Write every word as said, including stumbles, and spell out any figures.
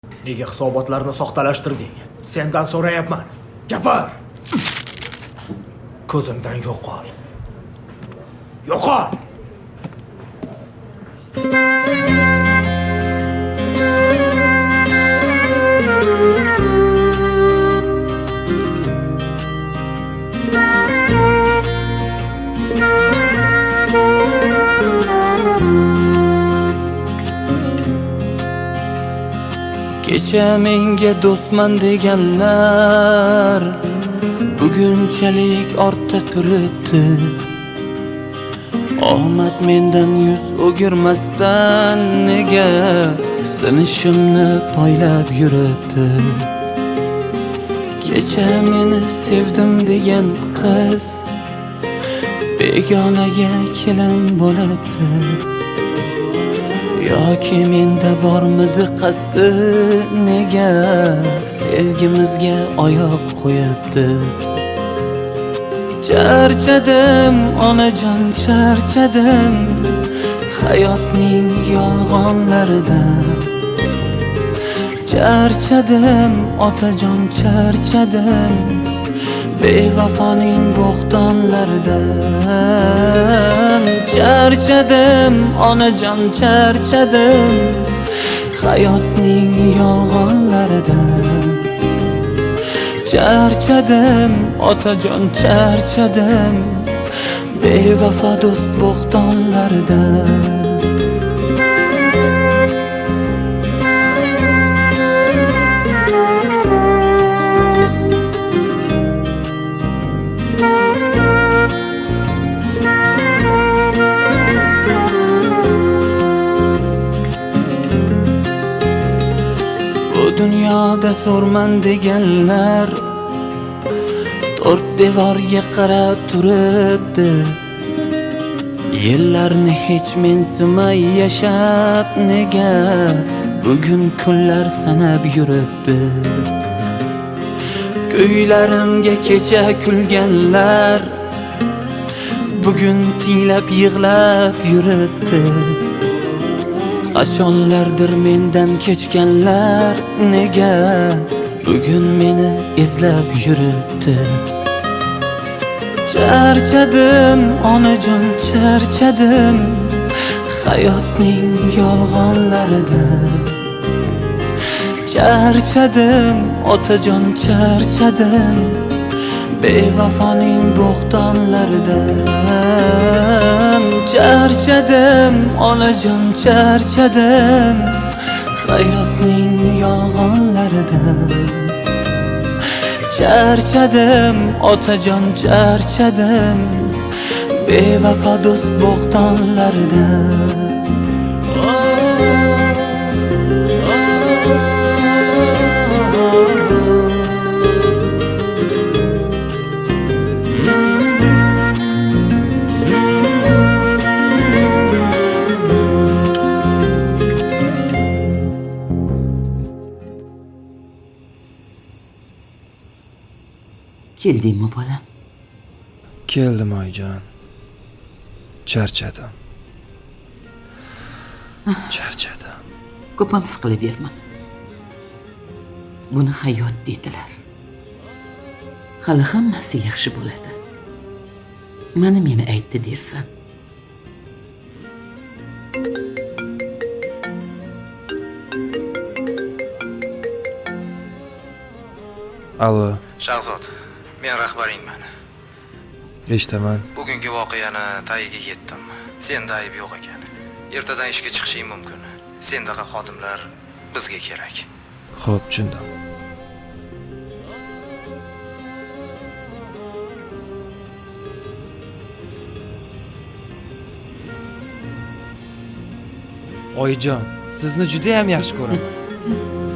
Nega hisobotlarni soxtalashtirding? Sendan so'rayapman. Gapir. Ko'zimdan yo'qol. Yo'qol. Kecha menga do'stman deganlar bugunchalik ortda turibdi. Omad mendan yuz o'girmasdan nega sinishimni poylab yuribdi. Kecha meni sevdim degan qiz begonaga kelin bo'libdi. Yoki menda bormidi qasdi, nega sevgimizga oyoq qo'yibdi. Charchadim onajon, charchadim hayotning yolg'onlaridan. Charchadim otajon, charchadim bevafoning bo'xtonlaridan. Charchadim onajon, charchadim hayotning yolg'onlaridan. Charchadim otajon, charchadim bevafo do'st bo'xtonlaridan. Dunyoda so'rman deganlar to'rt devorga qarab turibdi. Yillarni hech mensimay yashab nega bugun kunlar sanab yuribdi. Ko'ylarimga kecha kulganlar bugun tinglab yig'lab yuribdi. Qachonlardir mendan kechganlar nega bugun meni izlab yuribdi. Charchadim onajon, charchadim hayotning yolg'onlaridan. Charchadim otajon, charchadim bevafoning bo'xtonlaridan. Charchadim onajon, charchadim hayotning yolg'onlaridan. Charchadim otajon, charchadim bevafo do'st bo'xtonlaridan. Keldingmi bolam? Keldim oyijon. Charchadim. Charchadim. Ko'p ham siqilaverma. Buni hayot deydilar. Hali hammasi yaxshi bo'ladi. Mana meni aytdi dersan. Allo. Shahzod, men rahbaringman. Eshitaman. Bugungi voqeani tagiga yetdim. Senda ayb yo'q ekan. Ertadan ishga chiqishing mumkin. Sendaqa xodimlar bizga kerak. Xo'p, tushundim. Oyijon, sizni juda ham yaxshi ko'raman.